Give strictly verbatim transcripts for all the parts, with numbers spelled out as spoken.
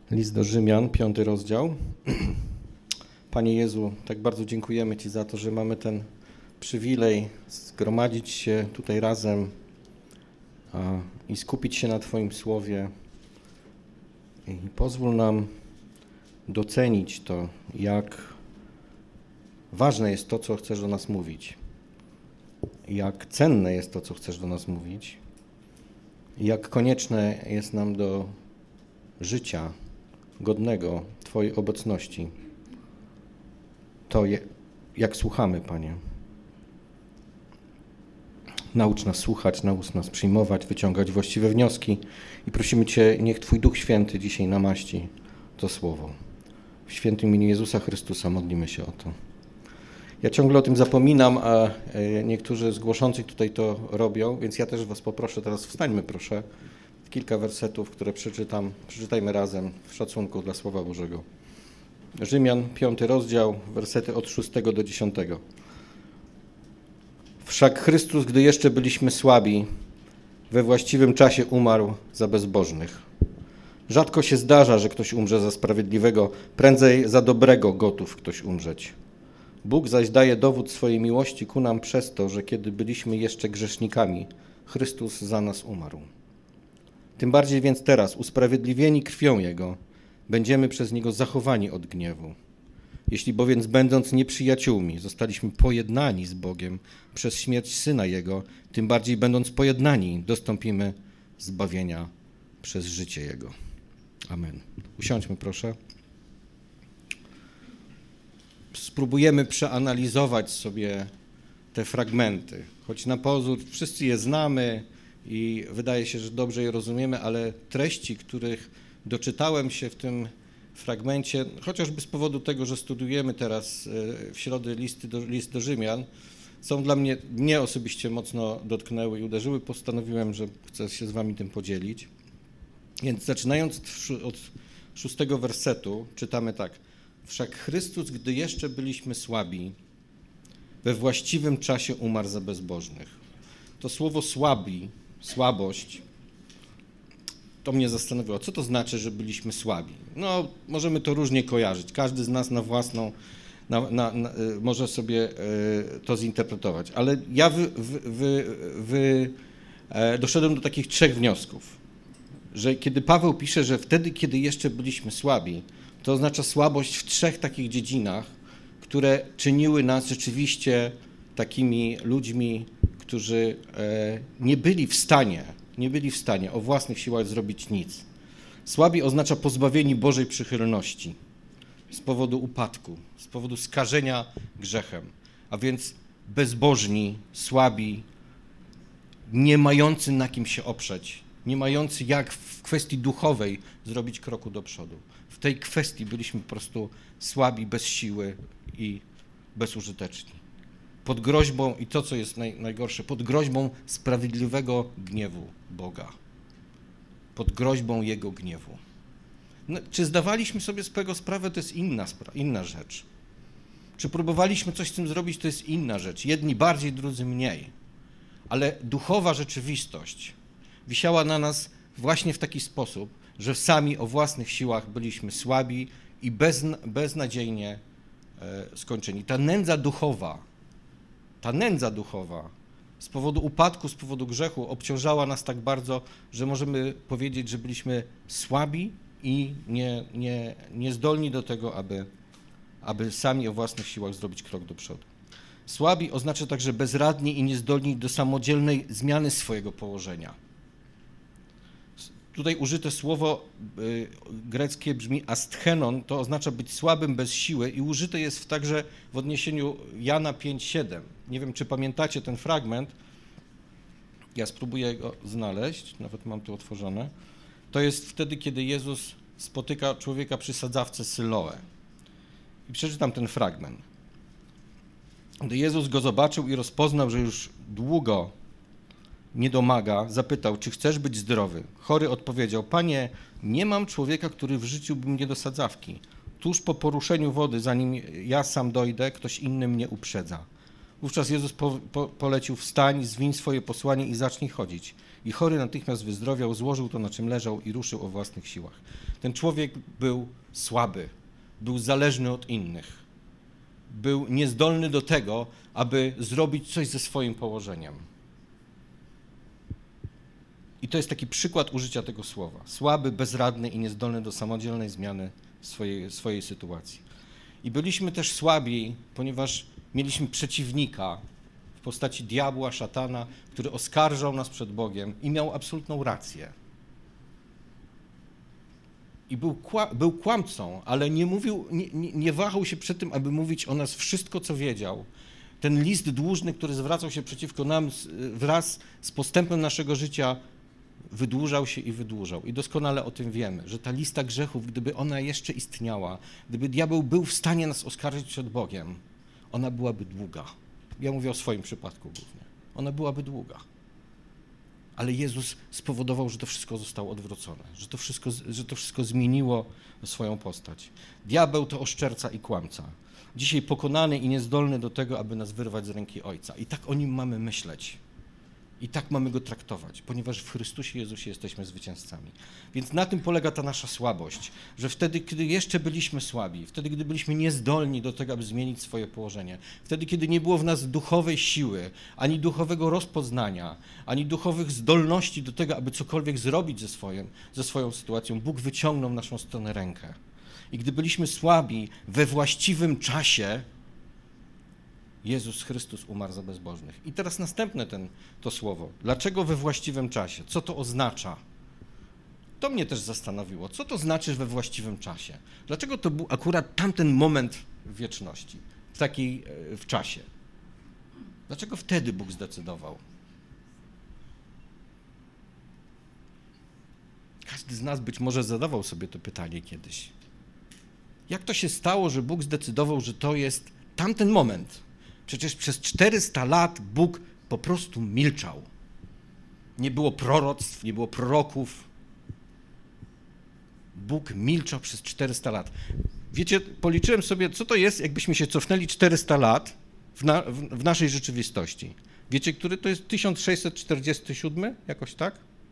List do Rzymian, piąty rozdział. Panie Jezu, tak bardzo dziękujemy Ci za to, że mamy ten przywilej zgromadzić się tutaj razem a, i skupić się na Twoim Słowie. I pozwól nam docenić to, jak ważne jest to, co chcesz do nas mówić. Jak cenne jest to, co chcesz do nas mówić. I jak konieczne jest nam do życia godnego Twojej obecności. To, je, jak słuchamy, Panie. Naucz nas słuchać, naucz nas przyjmować, wyciągać właściwe wnioski i prosimy Cię, niech Twój Duch Święty dzisiaj namaści to Słowo. W świętym imieniu Jezusa Chrystusa modlimy się o to. Ja ciągle o tym zapominam, a niektórzy z głoszących tutaj to robią, więc ja też Was poproszę, teraz wstańmy proszę, kilka wersetów, które przeczytam, przeczytajmy razem w szacunku dla Słowa Bożego. Rzymian, piąty rozdział, wersety od szóstego do dziesiątego. Wszak Chrystus, gdy jeszcze byliśmy słabi, we właściwym czasie umarł za bezbożnych. Rzadko się zdarza, że ktoś umrze za sprawiedliwego, prędzej za dobrego gotów ktoś umrzeć. Bóg zaś daje dowód swojej miłości ku nam przez to, że kiedy byliśmy jeszcze grzesznikami, Chrystus za nas umarł. Tym bardziej więc teraz, usprawiedliwieni krwią Jego, będziemy przez Niego zachowani od gniewu. Jeśli bowiem będąc nieprzyjaciółmi, zostaliśmy pojednani z Bogiem przez śmierć Syna Jego, tym bardziej będąc pojednani, dostąpimy zbawienia przez życie Jego. Amen. Usiądźmy proszę. Spróbujemy przeanalizować sobie te fragmenty, choć na pozór wszyscy je znamy i wydaje się, że dobrze je rozumiemy, ale treści, których doczytałem się w tym fragmencie, chociażby z powodu tego, że studujemy teraz w środę listy do, list do Rzymian, są dla mnie, mnie osobiście mocno dotknęły i uderzyły. Postanowiłem, że chcę się z wami tym podzielić. Więc zaczynając od szóstego wersetu, czytamy tak. Wszak Chrystus, gdy jeszcze byliśmy słabi, we właściwym czasie umarł za bezbożnych. To słowo słabi, słabość, to mnie zastanowiło, co to znaczy, że byliśmy słabi. No, możemy to różnie kojarzyć. Każdy z nas na własną, na, na, na, może sobie to zinterpretować. Ale ja wy, wy, wy, wy, doszedłem do takich trzech wniosków. Że kiedy Paweł pisze, że wtedy, kiedy jeszcze byliśmy słabi, to oznacza słabość w trzech takich dziedzinach, które czyniły nas rzeczywiście takimi ludźmi, którzy nie byli w stanie, nie byli w stanie o własnych siłach zrobić nic. Słabi oznacza pozbawieni Bożej przychylności z powodu upadku, z powodu skażenia grzechem, a więc bezbożni, słabi, nie mający na kim się oprzeć, nie mający jak w kwestii duchowej zrobić kroku do przodu. W tej kwestii byliśmy po prostu słabi, bez siły i bezużyteczni. Pod groźbą, i to co jest naj, najgorsze, pod groźbą sprawiedliwego gniewu Boga. Pod groźbą Jego gniewu. No, czy zdawaliśmy sobie z tego sprawę, to jest inna, inna rzecz. Czy próbowaliśmy coś z tym zrobić, to jest inna rzecz. Jedni bardziej, drudzy mniej. Ale duchowa rzeczywistość wisiała na nas właśnie w taki sposób, że sami o własnych siłach byliśmy słabi i bezna, beznadziejnie e, skończeni. Ta nędza duchowa, ta nędza duchowa z powodu upadku, z powodu grzechu obciążała nas tak bardzo, że możemy powiedzieć, że byliśmy słabi i nie, nie, niezdolni do tego, aby, aby sami o własnych siłach zrobić krok do przodu. Słabi oznacza także bezradni i niezdolni do samodzielnej zmiany swojego położenia. Tutaj użyte słowo y, greckie brzmi asthenon, to oznacza być słabym bez siły i użyte jest także w odniesieniu Jana pięć siedem. Nie wiem, czy pamiętacie ten fragment. Ja spróbuję go znaleźć, nawet mam tu otworzone. To jest wtedy, kiedy Jezus spotyka człowieka przy sadzawce Syloe. I przeczytam ten fragment. Gdy Jezus go zobaczył i rozpoznał, że już długo nie domaga, zapytał, czy chcesz być zdrowy. Chory odpowiedział, Panie, nie mam człowieka, który wrzuciłby mnie do sadzawki. Tuż po poruszeniu wody, zanim ja sam dojdę, ktoś inny mnie uprzedza. Wówczas Jezus po, po, polecił, wstań, zwiń swoje posłanie i zacznij chodzić. i chory natychmiast wyzdrowiał, złożył to, na czym leżał i ruszył o własnych siłach. Ten człowiek był słaby, był zależny od innych, był niezdolny do tego, aby zrobić coś ze swoim położeniem. I to jest taki przykład użycia tego słowa. Słaby, bezradny i niezdolny do samodzielnej zmiany swojej, swojej sytuacji. I byliśmy też słabi, ponieważ mieliśmy przeciwnika w postaci diabła, szatana, który oskarżał nas przed Bogiem i miał absolutną rację. I był, kła, był kłamcą, ale nie mówił, nie, nie, nie wahał się przed tym, aby mówić o nas wszystko, co wiedział. Ten list dłużny, który zwracał się przeciwko nam wraz z postępem naszego życia, wydłużał się i wydłużał. I doskonale o tym wiemy, że ta lista grzechów, gdyby ona jeszcze istniała, gdyby diabeł był w stanie nas oskarżyć przed Bogiem, ona byłaby długa. Ja mówię o swoim przypadku głównie. Ona byłaby długa. Ale Jezus spowodował, że to wszystko zostało odwrócone, że to wszystko, że to wszystko zmieniło swoją postać. Diabeł to oszczerca i kłamca. Dzisiaj pokonany i niezdolny do tego, aby nas wyrwać z ręki Ojca. I tak o Nim mamy myśleć. I tak mamy Go traktować, ponieważ w Chrystusie Jezusie jesteśmy zwycięzcami. Więc na tym polega ta nasza słabość, że wtedy, kiedy jeszcze byliśmy słabi, wtedy, kiedy byliśmy niezdolni do tego, aby zmienić swoje położenie, wtedy, kiedy nie było w nas duchowej siły, ani duchowego rozpoznania, ani duchowych zdolności do tego, aby cokolwiek zrobić ze, swoim, ze swoją sytuacją, Bóg wyciągnął w naszą stronę rękę. I gdy byliśmy słabi we właściwym czasie, Jezus Chrystus umarł za bezbożnych. I teraz następne ten, to słowo. Dlaczego we właściwym czasie? Co to oznacza? To mnie też zastanowiło. Co to znaczy we właściwym czasie? Dlaczego to był akurat tamten moment w wieczności, w takiej, w czasie? Dlaczego wtedy Bóg zdecydował? Każdy z nas być może zadawał sobie to pytanie kiedyś. Jak to się stało, że Bóg zdecydował, że to jest tamten moment? Przecież przez czterysta lat Bóg po prostu milczał. Nie było proroctw, nie było proroków. Bóg milczał przez czterysta lat. Wiecie, policzyłem sobie, co to jest, jakbyśmy się cofnęli czterysta lat w, na, w, w naszej rzeczywistości. Wiecie, który to jest tysiąc sześćset czterdziesty siódmy? Jakoś tak?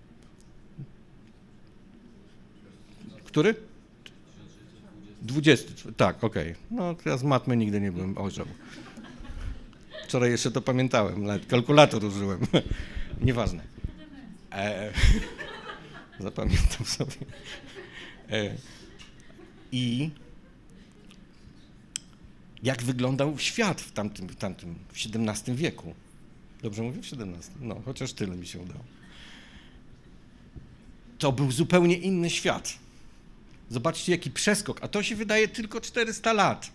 Który? dwudziesty. Tak, okej. Okay. No, ja z matmy nigdy nie byłem orzeł. Wczoraj jeszcze to pamiętałem, nawet kalkulator użyłem. Nieważne. E, zapamiętam sobie. E, I jak wyglądał świat w tamtym, w tamtym, w siedemnastym wieku. Dobrze mówię? W siedemnastym. No, chociaż tyle mi się udało. To był zupełnie inny świat. Zobaczcie, jaki przeskok, a to się wydaje tylko czterysta lat.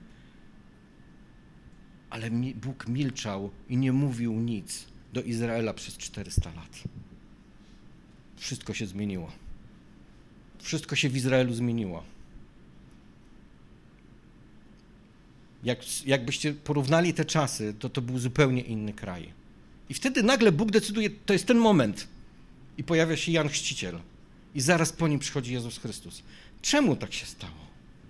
Ale Bóg milczał i nie mówił nic do Izraela przez czterysta lat. Wszystko się zmieniło. Wszystko się w Izraelu zmieniło. Jak, jakbyście porównali te czasy, to to był zupełnie inny kraj. I wtedy nagle Bóg decyduje, to jest ten moment. I pojawia się Jan Chrzciciel. I zaraz po nim przychodzi Jezus Chrystus. Czemu tak się stało?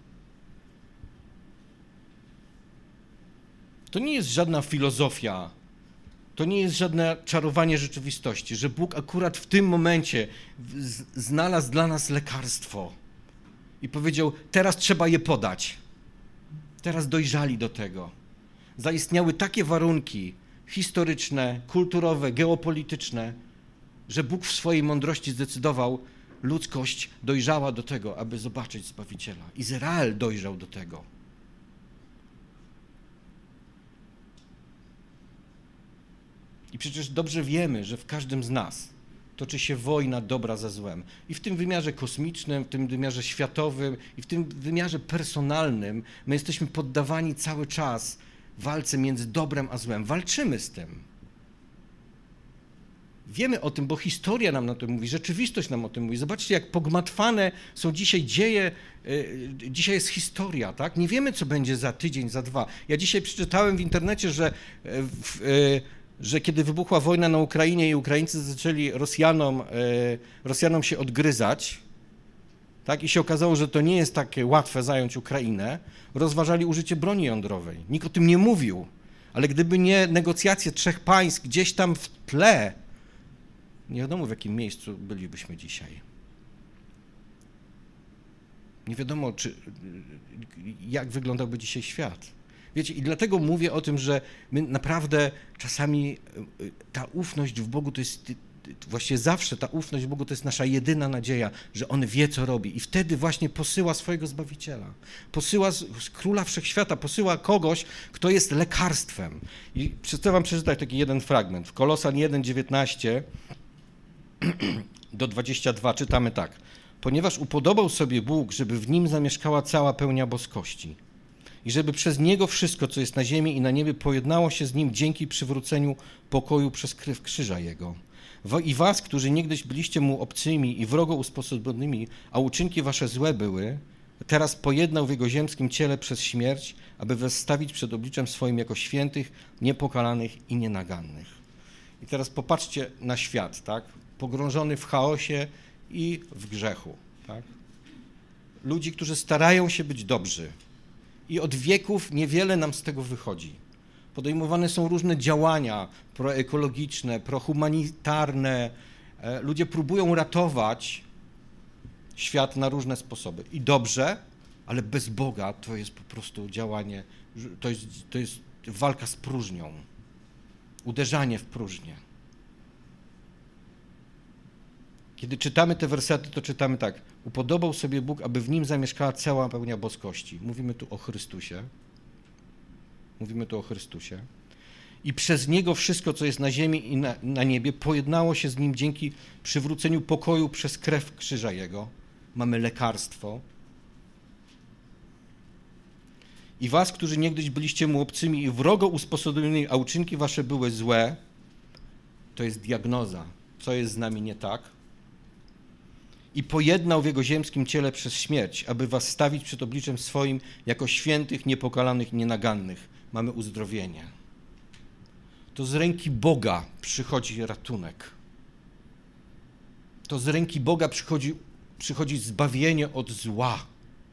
To nie jest żadna filozofia, to nie jest żadne czarowanie rzeczywistości, że Bóg akurat w tym momencie znalazł dla nas lekarstwo i powiedział, teraz trzeba je podać. Teraz dojrzali do tego. Zaistniały takie warunki historyczne, kulturowe, geopolityczne, że Bóg w swojej mądrości zdecydował, ludzkość dojrzała do tego, aby zobaczyć Zbawiciela. Izrael dojrzał do tego. I przecież dobrze wiemy, że w każdym z nas toczy się wojna dobra ze złem. I w tym wymiarze kosmicznym, w tym wymiarze światowym i w tym wymiarze personalnym my jesteśmy poddawani cały czas walce między dobrem a złem. Walczymy z tym. Wiemy o tym, bo historia nam na to mówi, rzeczywistość nam o tym mówi. Zobaczcie, jak pogmatwane są dzisiaj dzieje, dzisiaj jest historia, tak? Nie wiemy, co będzie za tydzień, za dwa. Ja dzisiaj przeczytałem w internecie, że, w, że kiedy wybuchła wojna na Ukrainie i Ukraińcy zaczęli Rosjanom, Rosjanom się odgryzać, tak? I się okazało, że to nie jest takie łatwe zająć Ukrainę, rozważali użycie broni jądrowej. Nikt o tym nie mówił, ale gdyby nie negocjacje trzech państw gdzieś tam w tle, nie wiadomo, w jakim miejscu bylibyśmy dzisiaj. Nie wiadomo, czy, jak wyglądałby dzisiaj świat. Wiecie, i dlatego mówię o tym, że my naprawdę czasami ta ufność w Bogu to jest, właściwie zawsze ta ufność w Bogu to jest nasza jedyna nadzieja, że On wie, co robi. I wtedy właśnie posyła swojego Zbawiciela. Posyła z, z Króla Wszechświata, posyła kogoś, kto jest lekarstwem. I chcę wam przeczytać taki jeden fragment. W Kolosan jeden, dziewiętnaście do dwudziestego drugiego czytamy tak. Ponieważ upodobał sobie Bóg, żeby w Nim zamieszkała cała pełnia boskości i żeby przez Niego wszystko, co jest na ziemi i na niebie, pojednało się z Nim dzięki przywróceniu pokoju przez krew krzyża Jego. I was, którzy niegdyś byliście Mu obcymi i wrogo usposobionymi, a uczynki wasze złe były, teraz pojednał w Jego ziemskim ciele przez śmierć, aby was stawić przed obliczem swoim jako świętych, niepokalanych i nienagannych. I teraz popatrzcie na świat, tak? Pogrążony w chaosie i w grzechu, tak? Ludzi, którzy starają się być dobrzy i od wieków niewiele nam z tego wychodzi. Podejmowane są różne działania proekologiczne, prohumanitarne. Ludzie próbują ratować świat na różne sposoby. I dobrze, ale bez Boga to jest po prostu działanie, to jest, to jest walka z próżnią, uderzanie w próżnię. Kiedy czytamy te wersety, to czytamy tak. Upodobał sobie Bóg, aby w Nim zamieszkała cała pełnia boskości. Mówimy tu o Chrystusie. Mówimy tu o Chrystusie. I przez Niego wszystko, co jest na ziemi i na, na niebie, pojednało się z Nim dzięki przywróceniu pokoju przez krew krzyża Jego. Mamy lekarstwo. I was, którzy niegdyś byliście Mu obcymi i wrogo usposobionymi, a uczynki wasze były złe, to jest diagnoza, co jest z nami nie tak. I pojednał w Jego ziemskim ciele przez śmierć, aby was stawić przed obliczem swoim jako świętych, niepokalanych, nienagannych. Mamy uzdrowienie. To z ręki Boga przychodzi ratunek. To z ręki Boga przychodzi, przychodzi zbawienie od zła.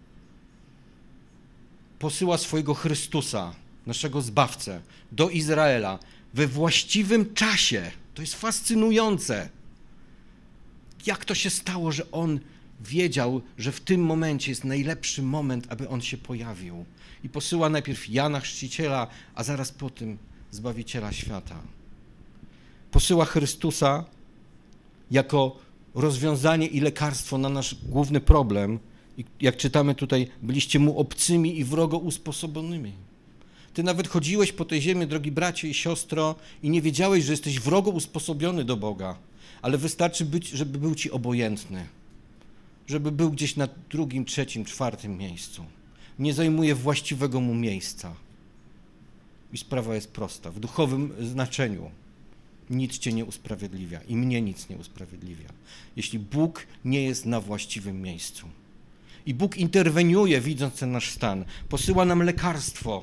Posyła swojego Chrystusa, naszego Zbawcę, do Izraela we właściwym czasie. To jest fascynujące. Jak to się stało, że On wiedział, że w tym momencie jest najlepszy moment, aby On się pojawił. I posyła najpierw Jana Chrzciciela, a zaraz po tym Zbawiciela świata. Posyła Chrystusa jako rozwiązanie i lekarstwo na nasz główny problem. I jak czytamy tutaj, byliście Mu obcymi i wrogo usposobionymi. Ty nawet chodziłeś po tej ziemi, drogi bracie i siostro, i nie wiedziałeś, że jesteś wrogo usposobiony do Boga. Ale wystarczy, być, żeby był ci obojętny, żeby był gdzieś na drugim, trzecim, czwartym miejscu. Nie zajmuje właściwego mu miejsca. I sprawa jest prosta. W duchowym znaczeniu nic cię nie usprawiedliwia i mnie nic nie usprawiedliwia, jeśli Bóg nie jest na właściwym miejscu. I Bóg interweniuje, widząc ten nasz stan, posyła nam lekarstwo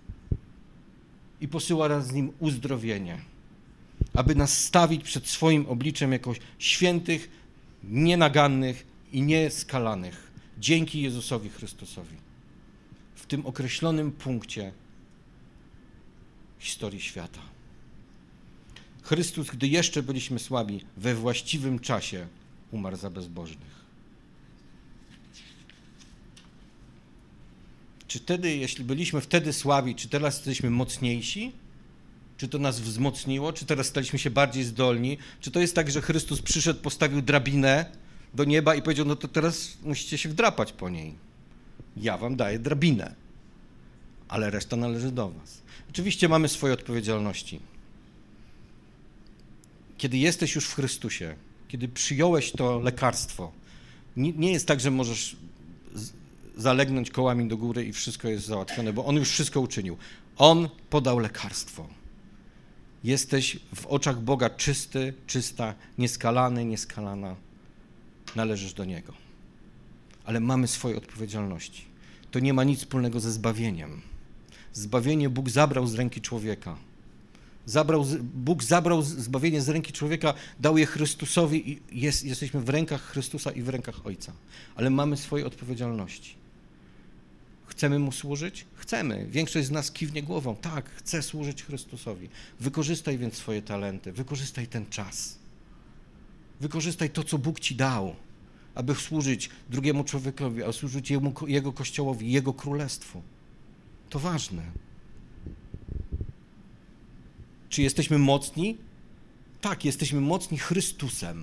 i posyła raz z nim uzdrowienie, aby nas stawić przed swoim obliczem jako świętych, nienagannych i nieskalanych, dzięki Jezusowi Chrystusowi. W tym określonym punkcie historii świata. Chrystus, gdy jeszcze byliśmy słabi, we właściwym czasie umarł za bezbożnych. Czy wtedy, jeśli byliśmy wtedy słabi, czy teraz jesteśmy mocniejsi? Czy to nas wzmocniło? Czy teraz staliśmy się bardziej zdolni? Czy to jest tak, że Chrystus przyszedł, postawił drabinę do nieba i powiedział, no to teraz musicie się wdrapać po niej. Ja wam daję drabinę, ale reszta należy do was. Oczywiście mamy swoje odpowiedzialności. Kiedy jesteś już w Chrystusie, kiedy przyjąłeś to lekarstwo, nie, nie jest tak, że możesz z, zalegnąć kołami do góry i wszystko jest załatwione, bo On już wszystko uczynił. On podał lekarstwo. Jesteś w oczach Boga czysty, czysta, nieskalany, nieskalana. Należysz do Niego. Ale mamy swoje odpowiedzialności. To nie ma nic wspólnego ze zbawieniem. Zbawienie Bóg zabrał z ręki człowieka. Zabrał, Bóg zabrał zbawienie z ręki człowieka, dał je Chrystusowi i jest, jesteśmy w rękach Chrystusa i w rękach Ojca. Ale mamy swoje odpowiedzialności. Chcemy Mu służyć? Chcemy. Większość z nas kiwnie głową. Tak, chcę służyć Chrystusowi. Wykorzystaj więc swoje talenty, wykorzystaj ten czas. Wykorzystaj to, co Bóg ci dał, aby służyć drugiemu człowiekowi, a służyć jemu, Jego Kościołowi, Jego Królestwu. To ważne. Czy jesteśmy mocni? Tak, jesteśmy mocni Chrystusem.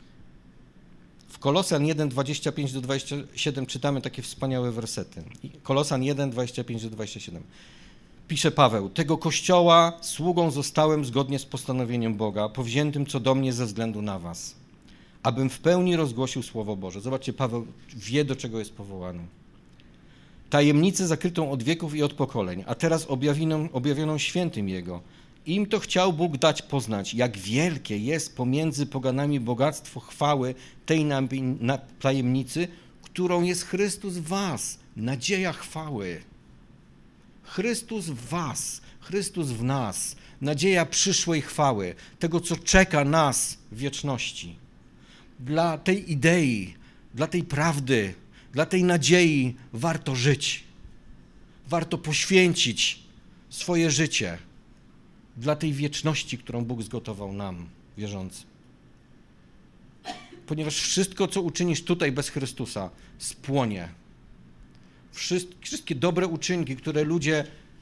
W Kolosan jeden, dwadzieścia pięć do dwudziestego siódmego czytamy takie wspaniałe wersety. Kolosan jeden, dwadzieścia pięć do dwudziestego siódmego. Pisze Paweł, tego Kościoła sługą zostałem zgodnie z postanowieniem Boga, powziętym co do mnie ze względu na was, abym w pełni rozgłosił Słowo Boże. Zobaczcie, Paweł wie, do czego jest powołany. Tajemnicę zakrytą od wieków i od pokoleń, a teraz objawioną, objawioną świętym Jego. Im to chciał Bóg dać poznać, jak wielkie jest pomiędzy poganami bogactwo chwały tej tajemnicy, którą jest Chrystus w was, nadzieja chwały. Chrystus w was, Chrystus w nas, nadzieja przyszłej chwały, tego, co czeka nas w wieczności. Dla tej idei, dla tej prawdy, dla tej nadziei warto żyć. Warto poświęcić swoje życie dla tej wieczności, którą Bóg zgotował nam, wierzącym. Ponieważ wszystko, co uczynisz tutaj bez Chrystusa, spłonie. Wszystkie dobre uczynki, które ludzie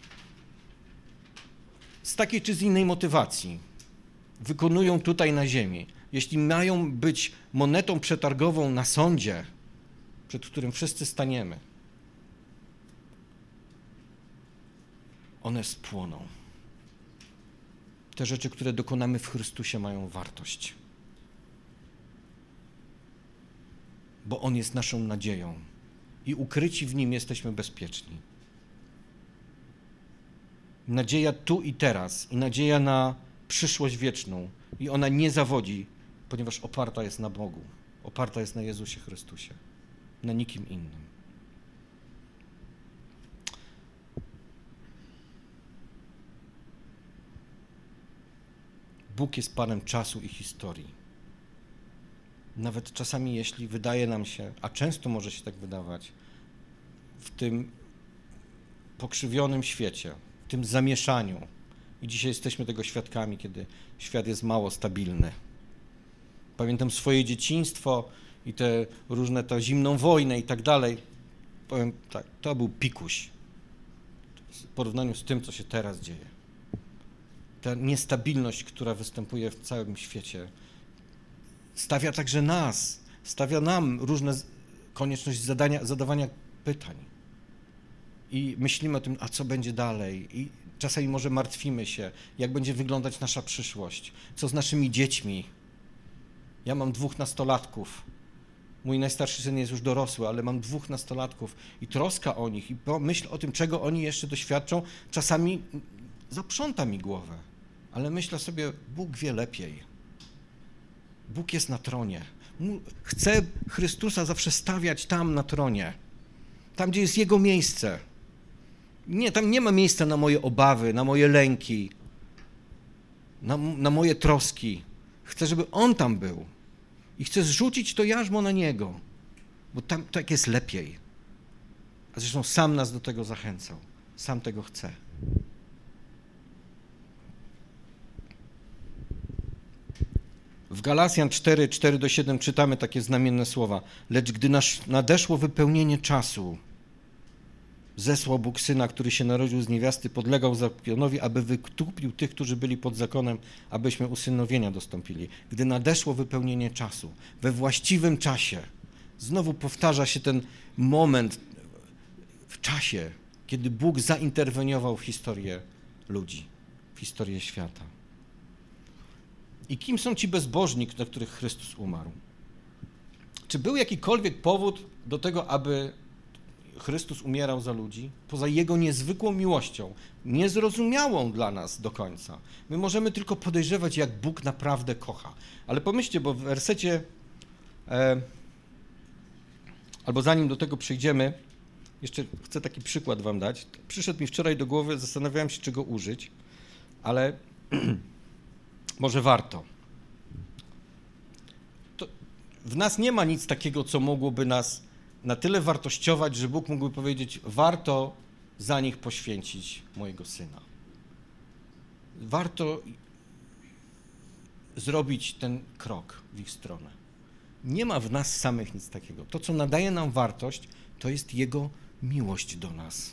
z takiej czy z innej motywacji wykonują tutaj na ziemi, jeśli mają być monetą przetargową na sądzie, przed którym wszyscy staniemy, one spłoną. Te rzeczy, które dokonamy w Chrystusie, mają wartość. Bo On jest naszą nadzieją i ukryci w Nim jesteśmy bezpieczni. Nadzieja tu i teraz i nadzieja na przyszłość wieczną i ona nie zawodzi, ponieważ oparta jest na Bogu, oparta jest na Jezusie Chrystusie, na nikim innym. Bóg jest Panem czasu i historii. Nawet czasami, jeśli wydaje nam się, a często może się tak wydawać, w tym pokrzywionym świecie, w tym zamieszaniu, i dzisiaj jesteśmy tego świadkami, kiedy świat jest mało stabilny. Pamiętam swoje dzieciństwo i te różne, tę zimną wojnę i tak dalej. Powiem tak, to był pikuś w porównaniu z tym, co się teraz dzieje. Ta niestabilność, która występuje w całym świecie, stawia także nas, stawia nam różne konieczność zadania, zadawania pytań. I myślimy o tym, a co będzie dalej? I czasami może martwimy się, jak będzie wyglądać nasza przyszłość, co z naszymi dziećmi. Ja mam dwóch nastolatków. Mój najstarszy syn jest już dorosły, ale mam dwóch nastolatków i troska o nich i myśl o tym, czego oni jeszcze doświadczą, czasami zaprząta mi głowę. Ale myślę sobie, Bóg wie lepiej. Bóg jest na tronie. Chce Chrystusa zawsze stawiać tam na tronie. Tam, gdzie jest Jego miejsce. Nie, tam nie ma miejsca na moje obawy, na moje lęki, na, na moje troski. Chcę, żeby On tam był. I chcę zrzucić to jarzmo na Niego, bo tam tak jest lepiej. A zresztą sam nas do tego zachęcał. Sam tego chce. W Galasjan cztery, cztery do siedem czytamy takie znamienne słowa. Lecz gdy nadeszło wypełnienie czasu, zesłał Bóg Syna, który się narodził z niewiasty, podlegał zakonowi, aby wykupił tych, którzy byli pod zakonem, abyśmy usynowienia dostąpili. Gdy nadeszło wypełnienie czasu, we właściwym czasie, znowu powtarza się ten moment w czasie, kiedy Bóg zainterweniował w historię ludzi, w historię świata. I kim są ci bezbożni, dla których Chrystus umarł? Czy był jakikolwiek powód do tego, aby Chrystus umierał za ludzi? Poza Jego niezwykłą miłością, niezrozumiałą dla nas do końca. My możemy tylko podejrzewać, jak Bóg naprawdę kocha. Ale pomyślcie, bo w wersecie, e, albo zanim do tego przejdziemy, jeszcze chcę taki przykład wam dać. Przyszedł mi wczoraj do głowy, zastanawiałem się, czego użyć, ale może warto. To w nas nie ma nic takiego, co mogłoby nas na tyle wartościować, że Bóg mógłby powiedzieć, warto za nich poświęcić mojego Syna. Warto zrobić ten krok w ich stronę. Nie ma w nas samych nic takiego. To, co nadaje nam wartość, to jest Jego miłość do nas.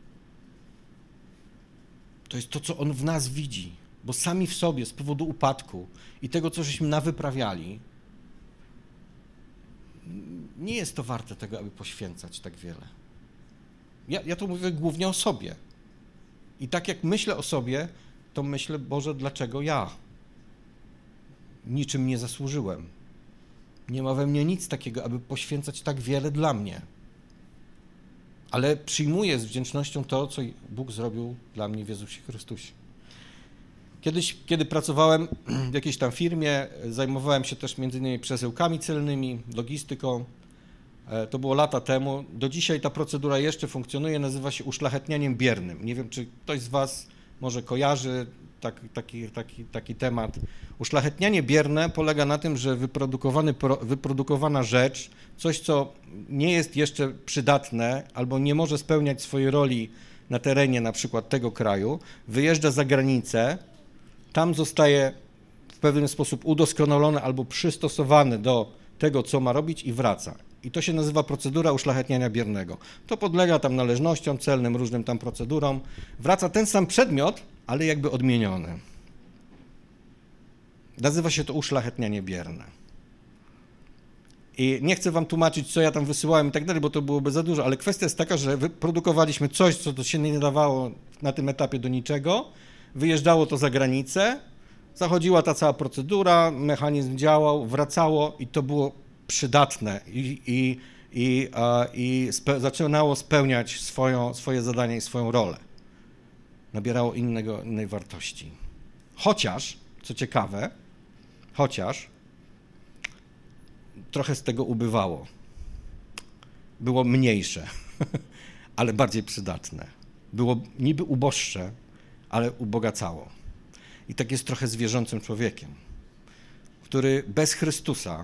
To jest to, co On w nas widzi, bo sami w sobie z powodu upadku i tego, co żeśmy nawyprawiali, nie jest to warte tego, aby poświęcać tak wiele. Ja, ja to mówię głównie o sobie. I tak jak myślę o sobie, to myślę, Boże, dlaczego ja? Niczym nie zasłużyłem. Nie ma we mnie nic takiego, aby poświęcać tak wiele dla mnie. Ale przyjmuję z wdzięcznością to, co Bóg zrobił dla mnie w Jezusie Chrystusie. Kiedyś, kiedy pracowałem w jakiejś tam firmie, zajmowałem się też między innymi przesyłkami celnymi, logistyką. To było lata temu. Do dzisiaj ta procedura jeszcze funkcjonuje, nazywa się uszlachetnianiem biernym. Nie wiem, czy ktoś z was może kojarzy taki, taki, taki, taki temat. Uszlachetnianie bierne polega na tym, że wyprodukowany, wyprodukowana rzecz, coś, co nie jest jeszcze przydatne albo nie może spełniać swojej roli na terenie na przykład tego kraju, wyjeżdża za granicę, tam zostaje w pewien sposób udoskonalone albo przystosowane do tego, co ma robić i wraca. I to się nazywa procedura uszlachetniania biernego. To podlega tam należnościom celnym, różnym tam procedurom. Wraca ten sam przedmiot, ale jakby odmieniony. Nazywa się to uszlachetnianie bierne. I nie chcę wam tłumaczyć, co ja tam wysyłałem i tak dalej, bo to byłoby za dużo, ale kwestia jest taka, że wyprodukowaliśmy coś, co to się nie dawało na tym etapie do niczego, wyjeżdżało to za granicę, zachodziła ta cała procedura, mechanizm działał, wracało i to było przydatne i, i, i, a, i spe, zaczynało spełniać swoją, swoje zadanie i swoją rolę. Nabierało innego, innej wartości. Chociaż, co ciekawe, chociaż trochę z tego ubywało. Było mniejsze, ale bardziej przydatne. Było niby uboższe, ale ubogacało. I tak jest trochę z wierzącym człowiekiem, który bez Chrystusa,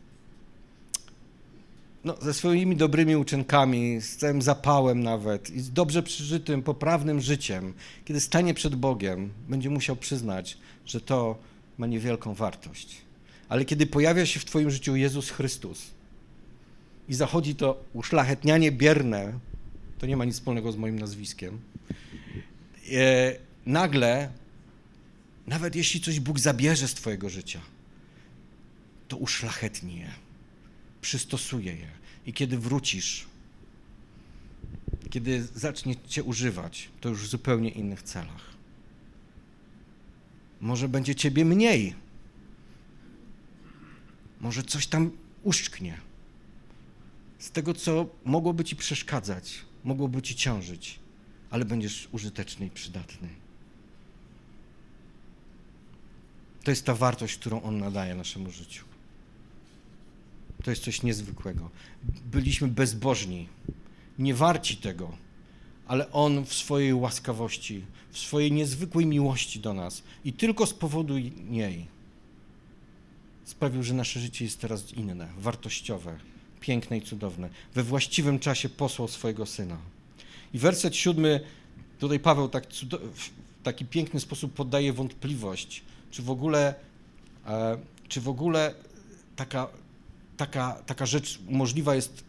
no, ze swoimi dobrymi uczynkami, z całym zapałem nawet i z dobrze przeżytym, poprawnym życiem, kiedy stanie przed Bogiem, będzie musiał przyznać, że to ma niewielką wartość. Ale kiedy pojawia się w twoim życiu Jezus Chrystus i zachodzi to uszlachetnianie bierne, to nie ma nic wspólnego z moim nazwiskiem, e, nagle, nawet jeśli coś Bóg zabierze z twojego życia, to uszlachetni je, przystosuje je. I kiedy wrócisz, kiedy zacznie cię używać, to już w zupełnie innych celach. Może będzie ciebie mniej, może coś tam uszczknie z tego, co mogłoby ci przeszkadzać, mogłoby ci ciążyć, ale będziesz użyteczny i przydatny. To jest ta wartość, którą On nadaje naszemu życiu. To jest coś niezwykłego. Byliśmy bezbożni, nie warci tego, ale On w swojej łaskawości, w swojej niezwykłej miłości do nas i tylko z powodu niej sprawił, że nasze życie jest teraz inne, wartościowe, piękne i cudowne. We właściwym czasie posłał swojego Syna. I werset siódmy, tutaj Paweł tak cudo- w taki piękny sposób poddaje wątpliwość, czy w ogóle, e, czy w ogóle taka, taka, taka rzecz możliwa jest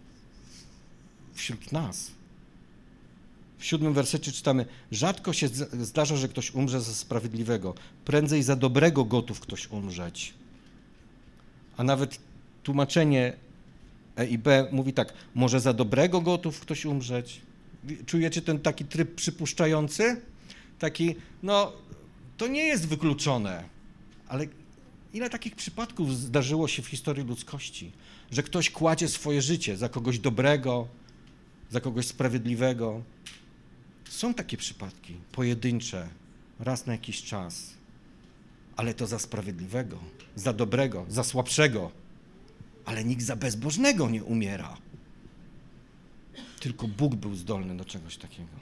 wśród nas. W siódmym wersecie czytamy: rzadko się zdarza, że ktoś umrze za sprawiedliwego, prędzej za dobrego gotów ktoś umrzeć. A nawet tłumaczenie E i B mówi tak: może za dobrego gotów ktoś umrzeć? Czujecie ten taki tryb przypuszczający? Taki, no to nie jest wykluczone, ale ile takich przypadków zdarzyło się w historii ludzkości, że ktoś kładzie swoje życie za kogoś dobrego, za kogoś sprawiedliwego. Są takie przypadki, pojedyncze, raz na jakiś czas, ale to za sprawiedliwego, za dobrego, za słabszego, ale nikt za bezbożnego nie umiera. Tylko Bóg był zdolny do czegoś takiego.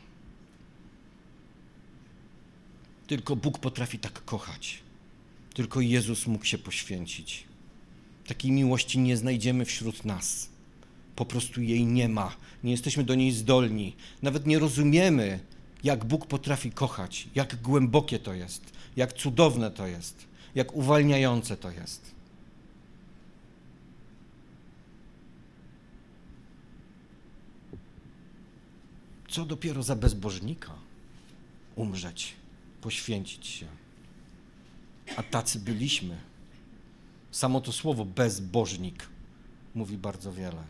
Tylko Bóg potrafi tak kochać. Tylko Jezus mógł się poświęcić. Takiej miłości nie znajdziemy wśród nas. Po prostu jej nie ma. Nie jesteśmy do niej zdolni. Nawet nie rozumiemy, jak Bóg potrafi kochać, jak głębokie to jest, jak cudowne to jest. jak uwalniające to jest. Co dopiero za bezbożnika umrzeć, poświęcić się. A tacy byliśmy. Samo to słowo bezbożnik mówi bardzo wiele.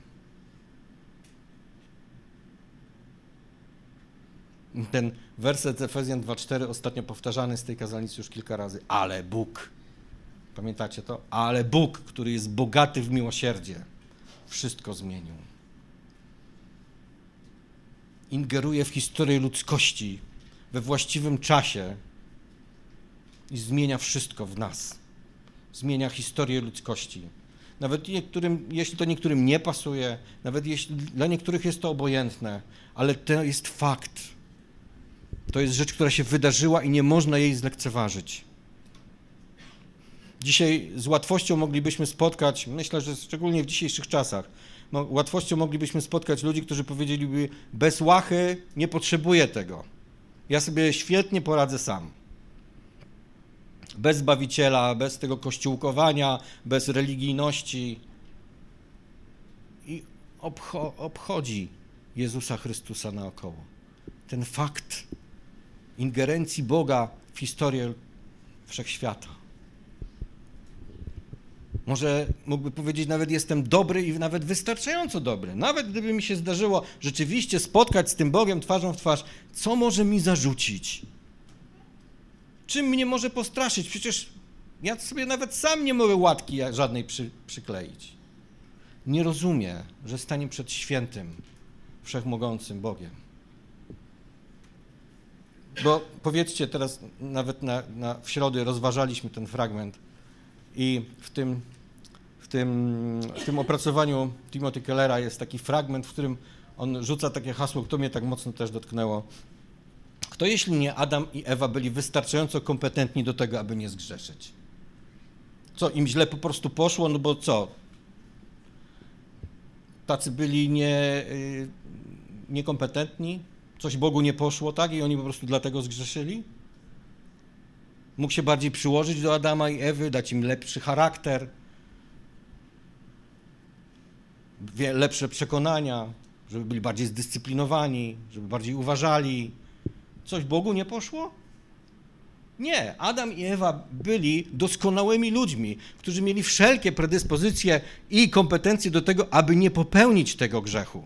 Ten werset Efezjan dwa cztery ostatnio powtarzany z tej kazalnicy już kilka razy. Ale Bóg. Pamiętacie to? Ale Bóg, który jest bogaty w miłosierdzie, wszystko zmienił. Ingeruje w historię ludzkości we właściwym czasie i zmienia wszystko w nas. Zmienia historię ludzkości. Nawet niektórym, jeśli to niektórym nie pasuje, nawet jeśli dla niektórych jest to obojętne, ale to jest fakt. To jest rzecz, która się wydarzyła i nie można jej zlekceważyć. Dzisiaj z łatwością moglibyśmy spotkać, myślę, że szczególnie w dzisiejszych czasach, no, łatwością moglibyśmy spotkać ludzi, którzy powiedzieliby, bez łachy nie potrzebuję tego. Ja sobie świetnie poradzę sam. Bez Zbawiciela, bez tego kościółkowania, bez religijności. I obcho- obchodzi Jezusa Chrystusa naokoło. Ten fakt ingerencji Boga w historię wszechświata. Może mógłby powiedzieć, nawet jestem dobry i nawet wystarczająco dobry. Nawet gdyby mi się zdarzyło rzeczywiście spotkać z tym Bogiem twarzą w twarz, co może mi zarzucić? Czym mnie może postraszyć? Przecież ja sobie nawet sam nie mogę łatki żadnej przy, przykleić. Nie rozumie, że stanie przed świętym, wszechmogącym Bogiem. Bo powiedzcie teraz, nawet na, na, w środę rozważaliśmy ten fragment i w tym, w tym, w tym opracowaniu Timothy Kellera jest taki fragment, w którym on rzuca takie hasło, które mnie tak mocno też dotknęło. Kto jeśli nie Adam i Ewa byli wystarczająco kompetentni do tego, aby nie zgrzeszyć? Co, im źle po prostu poszło? No bo co? Tacy byli nie, yy, niekompetentni? Coś Bogu nie poszło, tak? I oni po prostu dlatego zgrzeszyli? Mógł się bardziej przyłożyć do Adama i Ewy, dać im lepszy charakter, lepsze przekonania, żeby byli bardziej zdyscyplinowani, żeby bardziej uważali. Coś Bogu nie poszło? Nie. Adam i Ewa byli doskonałymi ludźmi, którzy mieli wszelkie predyspozycje i kompetencje do tego, aby nie popełnić tego grzechu.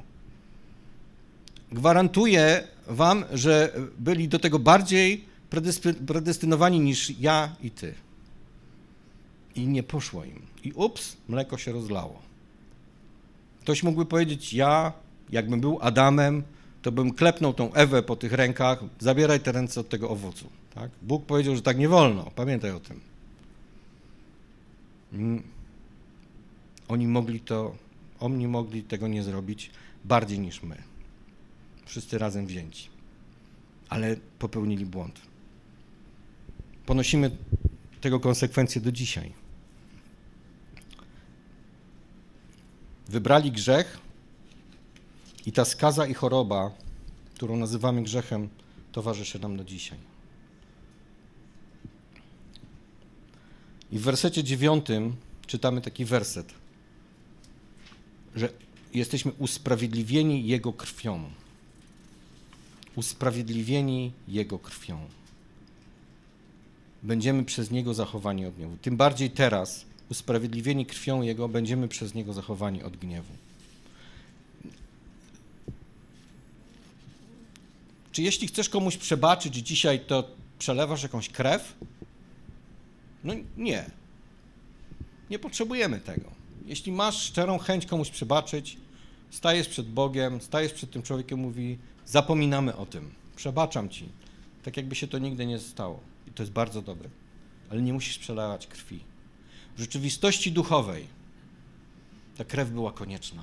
Gwarantuję wam, że byli do tego bardziej predestynowani niż ja i ty. I nie poszło im. I ups, mleko się rozlało. Ktoś mógłby powiedzieć, ja, jakbym był Adamem, to bym klepnął tą Ewę po tych rękach, zabieraj te ręce od tego owocu. Tak? Bóg powiedział, że tak nie wolno, pamiętaj o tym. Oni mogli to, oni mogli tego nie zrobić bardziej niż my. Wszyscy razem wzięci. Ale popełnili błąd. Ponosimy tego konsekwencje do dzisiaj. Wybrali grzech i ta skaza i choroba, którą nazywamy grzechem, towarzyszy nam do dzisiaj. I w wersecie dziewiątym czytamy taki werset, że jesteśmy usprawiedliwieni Jego krwią. Usprawiedliwieni Jego krwią. Będziemy przez Niego zachowani od gniewu. Tym bardziej teraz, usprawiedliwieni krwią Jego, będziemy przez Niego zachowani od gniewu. Czy jeśli chcesz komuś przebaczyć dzisiaj, to przelewasz jakąś krew? No nie. Nie potrzebujemy tego. Jeśli masz szczerą chęć komuś przebaczyć, stajesz przed Bogiem, stajesz przed tym człowiekiem, mówi, zapominamy o tym, przebaczam ci. Tak jakby się to nigdy nie stało. I to jest bardzo dobre. Ale nie musisz przelewać krwi. W rzeczywistości duchowej ta krew była konieczna.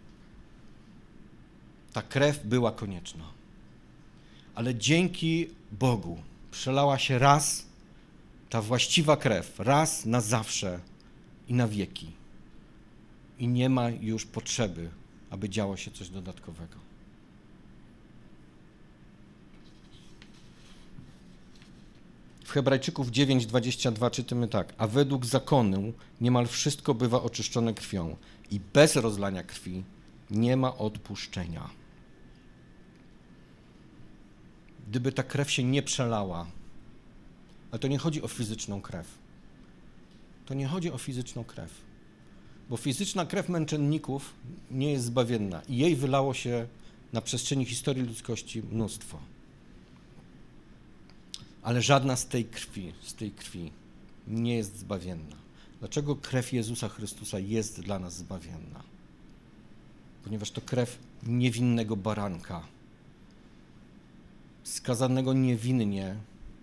Ta krew była konieczna. Ale dzięki Bogu przelała się raz ta właściwa krew, raz na zawsze i na wieki. I nie ma już potrzeby, aby działo się coś dodatkowego. W Hebrajczyków dziewięć, dwadzieścia dwa czytamy tak. A według zakonu niemal wszystko bywa oczyszczone krwią i bez rozlania krwi nie ma odpuszczenia. Gdyby ta krew się nie przelała, ale to nie chodzi o fizyczną krew. To nie chodzi o fizyczną krew. Bo fizyczna krew męczenników nie jest zbawienna i jej wylało się na przestrzeni historii ludzkości mnóstwo. Ale żadna z tej krwi, z tej krwi nie jest zbawienna. Dlaczego krew Jezusa Chrystusa jest dla nas zbawienna? Ponieważ to krew niewinnego baranka, skazanego niewinnie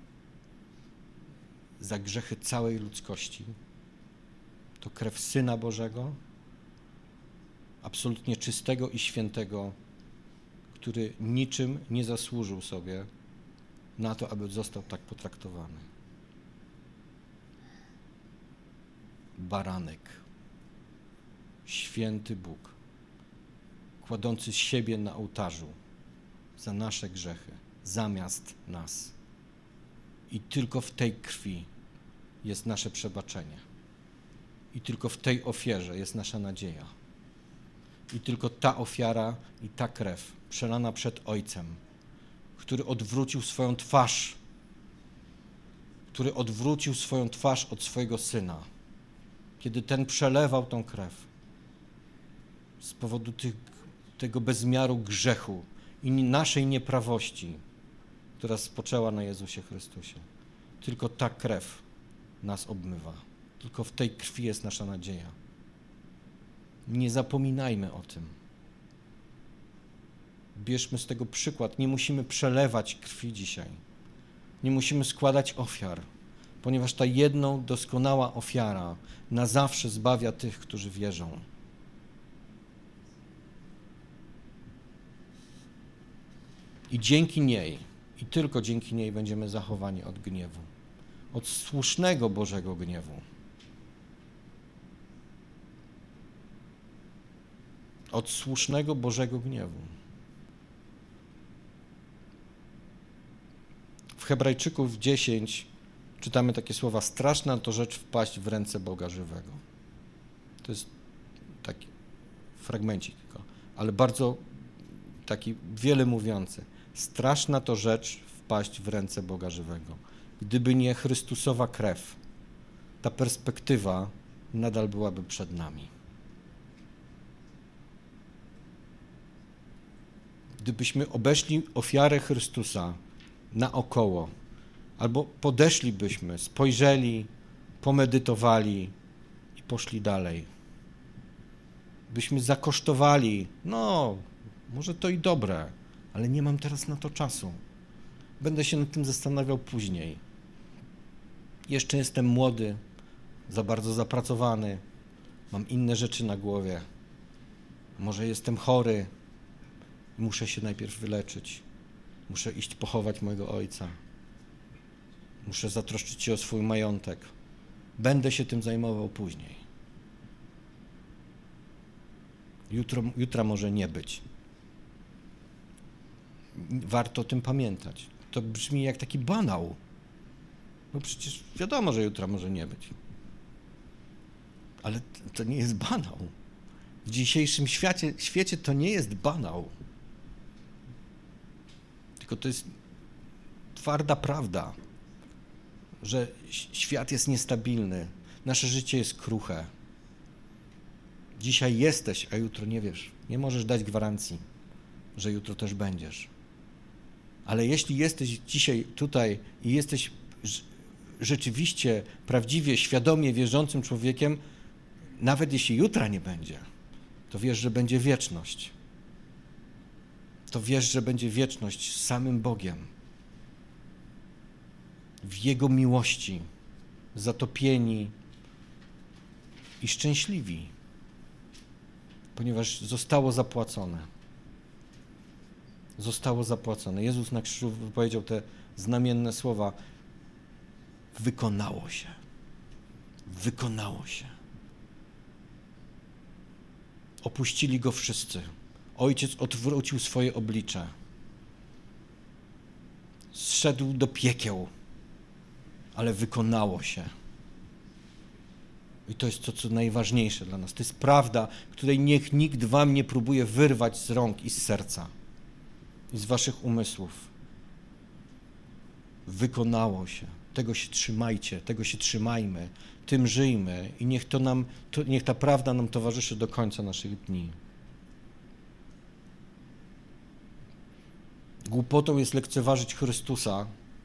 za grzechy całej ludzkości. To krew Syna Bożego, absolutnie czystego i świętego, który niczym nie zasłużył sobie na to, aby został tak potraktowany. Baranek, święty Bóg, kładący siebie na ołtarzu za nasze grzechy, zamiast nas. I tylko w tej krwi jest nasze przebaczenie. I tylko w tej ofierze jest nasza nadzieja. I tylko ta ofiara i ta krew przelana przed Ojcem, który odwrócił swoją twarz, który odwrócił swoją twarz od swojego Syna, kiedy ten przelewał tą krew z powodu tych, tego bezmiaru grzechu i naszej nieprawości, która spoczęła na Jezusie Chrystusie. Tylko ta krew nas obmywa. Tylko w tej krwi jest nasza nadzieja. Nie zapominajmy o tym. Bierzmy z tego przykład. Nie musimy przelewać krwi dzisiaj. Nie musimy składać ofiar, ponieważ ta jedną doskonała ofiara na zawsze zbawia tych, którzy wierzą. I dzięki niej, i tylko dzięki niej będziemy zachowani od gniewu. Od słusznego Bożego gniewu. Od słusznego Bożego gniewu. W Hebrajczyków dziesięć czytamy takie słowa: straszna to rzecz wpaść w ręce Boga żywego. To jest taki fragmencik tylko, ale bardzo taki wiele mówiący. Straszna to rzecz wpaść w ręce Boga żywego. Gdyby nie Chrystusowa krew, ta perspektywa nadal byłaby przed nami. Gdybyśmy obeszli ofiarę Chrystusa naokoło, albo podeszlibyśmy, spojrzeli, pomedytowali i poszli dalej. Byśmy zakosztowali, no, może to i dobre, ale nie mam teraz na to czasu. Będę się nad tym zastanawiał później. Jeszcze jestem młody, za bardzo zapracowany, mam inne rzeczy na głowie. Może jestem chory, muszę się najpierw wyleczyć. Muszę iść pochować mojego ojca. Muszę zatroszczyć się o swój majątek. Będę się tym zajmował później. Jutro, jutra może nie być. Warto o tym pamiętać. To brzmi jak taki banał. No przecież wiadomo, że jutra może nie być. Ale to nie jest banał. W dzisiejszym świecie, świecie to nie jest banał. Tylko to jest twarda prawda, że świat jest niestabilny, nasze życie jest kruche. Dzisiaj jesteś, a jutro nie wiesz. Nie możesz dać gwarancji, że jutro też będziesz. Ale jeśli jesteś dzisiaj tutaj i jesteś rzeczywiście, prawdziwie, świadomie wierzącym człowiekiem, nawet jeśli jutra nie będzie, to wiesz, że będzie wieczność. To wiesz, że będzie wieczność z samym Bogiem. W Jego miłości, zatopieni i szczęśliwi, ponieważ zostało zapłacone. Zostało zapłacone. Jezus na krzyżu wypowiedział te znamienne słowa: wykonało się. Wykonało się. Opuścili Go wszyscy. Ojciec odwrócił swoje oblicze. Zszedł do piekieł. ale wykonało się. I to jest to, co najważniejsze dla nas. To jest prawda, której niech nikt wam nie próbuje wyrwać z rąk i z serca i z waszych umysłów. Wykonało się. Tego się trzymajcie, tego się trzymajmy, tym żyjmy i niech to nam, to, niech ta prawda nam towarzyszy do końca naszych dni. Głupotą jest lekceważyć Chrystusa,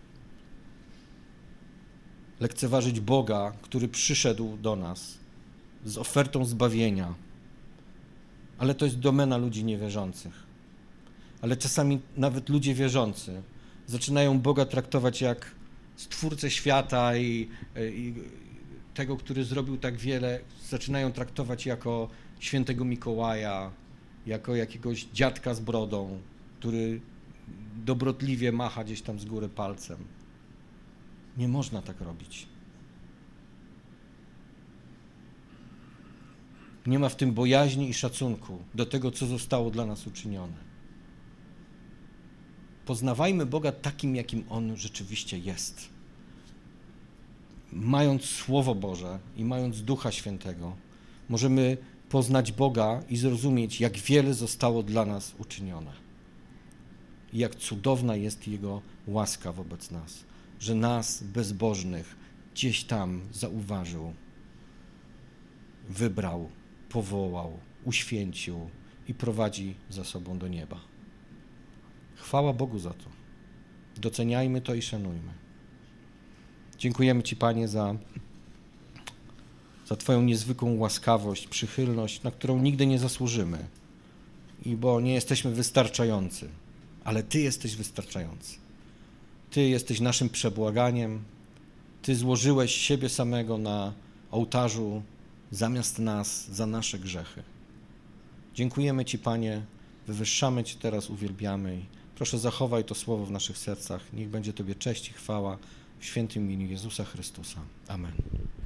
lekceważyć Boga, który przyszedł do nas z ofertą zbawienia. Ale to jest domena ludzi niewierzących. Ale czasami nawet ludzie wierzący zaczynają Boga traktować jak Stwórcę świata i, i tego, który zrobił tak wiele, zaczynają traktować jako świętego Mikołaja, jako jakiegoś dziadka z brodą, który dobrotliwie macha gdzieś tam z góry palcem. Nie można tak robić. Nie ma w tym bojaźni i szacunku do tego, co zostało dla nas uczynione. Poznawajmy Boga takim, jakim On rzeczywiście jest. Mając Słowo Boże i mając Ducha Świętego, możemy poznać Boga i zrozumieć, jak wiele zostało dla nas uczynione. I jak cudowna jest Jego łaska wobec nas, że nas, bezbożnych, gdzieś tam zauważył, wybrał, powołał, uświęcił i prowadzi za sobą do nieba. Chwała Bogu za to. Doceniajmy to i szanujmy. Dziękujemy Ci, Panie, za, za Twoją niezwykłą łaskawość, przychylność, na którą nigdy nie zasłużymy, i bo nie jesteśmy wystarczający, ale Ty jesteś wystarczający. Ty jesteś naszym przebłaganiem. Ty złożyłeś siebie samego na ołtarzu zamiast nas za nasze grzechy. Dziękujemy Ci, Panie, wywyższamy Cię teraz, uwielbiamy. Proszę, zachowaj to słowo w naszych sercach. Niech będzie Tobie cześć i chwała w świętym imieniu Jezusa Chrystusa. Amen.